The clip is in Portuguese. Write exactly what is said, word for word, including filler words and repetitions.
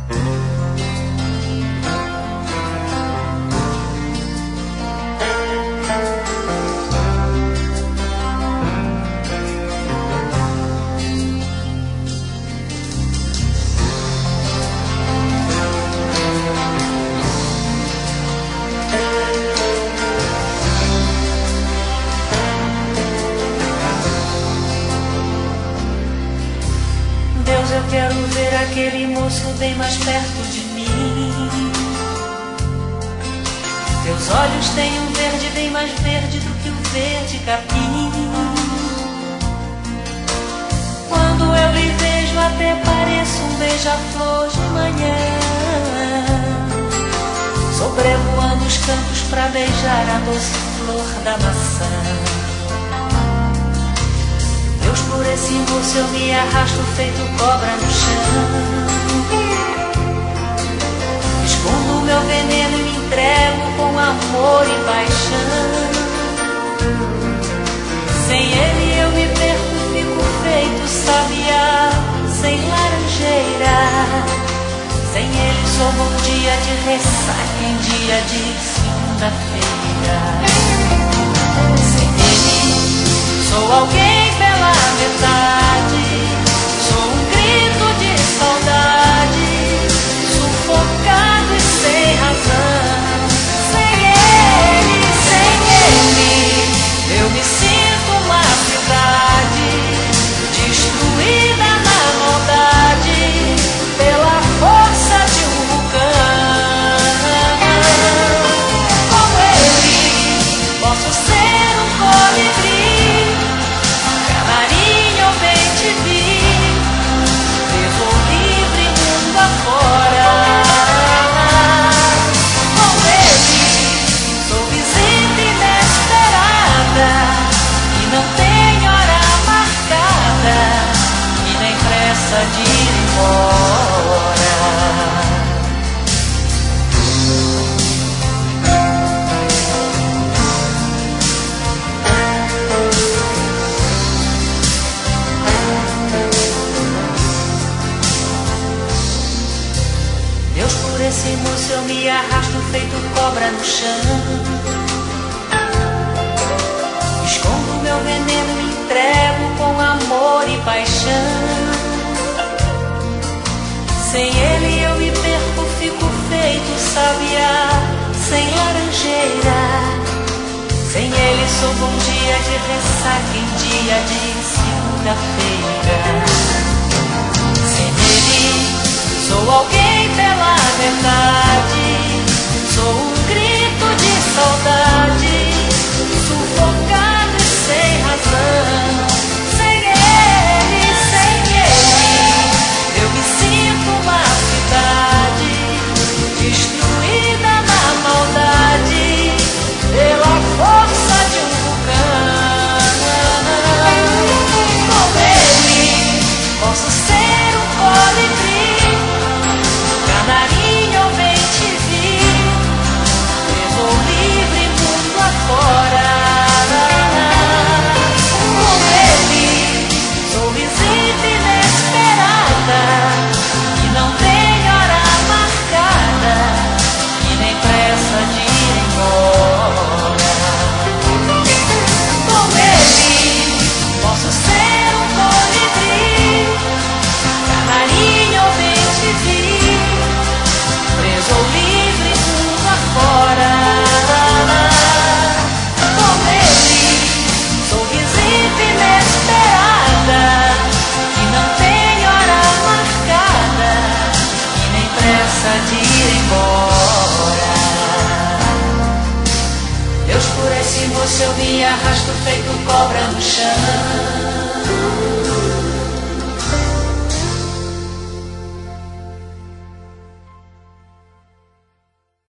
Eu quero ver aquele moço bem mais perto de mim. Teus olhos têm um verde bem mais verde do que o verde capim. Quando eu lhe vejo até pareço um beija-flor de manhã, sobrevoando os campos pra beijar a doce flor da maçã. Deus, por esse moço eu me arrasto feito cobra no chão. Escondo meu veneno e me entrego com amor e paixão. Sem ele eu me perco, fico feito sabiá sem laranjeira. Sem ele sou bom dia de ressaca em dia de segunda-feira. Sem ele sou alguém pela metade, sou um grito de saudade, sufocado e sem razão. Sem ele, sem ele, eu me sinto uma cidade destruída na maldade pela força de um vulcão. Com ele posso ser um colibri, canarinho ou bem-te-vi, preso ou livre mundo afora. Com ele sou visita inesperada e não tem hora marcada e nem pressa de ir embora. Deus, por esse moço eu me arrasto feito cobra no chão. Escondo meu veneno e me entrego com amor e paixão. Sem ele eu me perco, fico feito sabiá sem laranjeira. Sem ele sou bom dia de ressaca em dia de segunda-feira. Sem ele sou alguém pela verdade, sou um grito de saudade, sufocado e sem razão. Sem ele, sem ele, eu me sinto uma cidade destruída na maldade pela força de um vulcão. Com ele posso ser um colibri, canarinho ou bem-te-vi, preso ou livre mundo afora. Com ele sou visita inesperada e não tem hora marcada e nem pressa de ir embora. Com ele posso ser um colibri, canarinho ou bem-te-vi, preso ou livre mundo afora. Com ele sou visita inesperada e não tem hora marcada e nem pressa de ir embora. Deus, por esse moço eu me arrasto feito cobra no chão.